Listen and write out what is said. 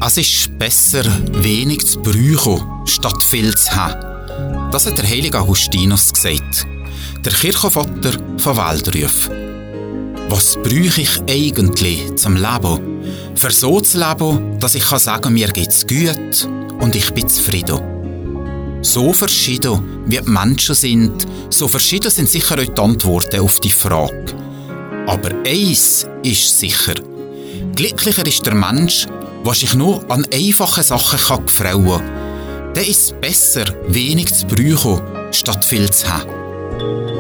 Es ist besser, wenig zu brauchen, statt viel zu haben. Das hat der heilige Augustinus gesagt, der Kirchenvater von Weltruf. Was brauche ich eigentlich zum Leben? Für so zu leben, dass ich sagen kann, mir geht's gut und ich bin zufrieden. So verschieden wie die Menschen sind, so verschieden sind sicher auch die Antworten auf die Frage. Aber eins ist sicher: glücklicher ist der Mensch, der sich nur an einfachen Sachen gefreuen kann. Dann ist es besser, wenig zu brauchen, statt viel zu haben.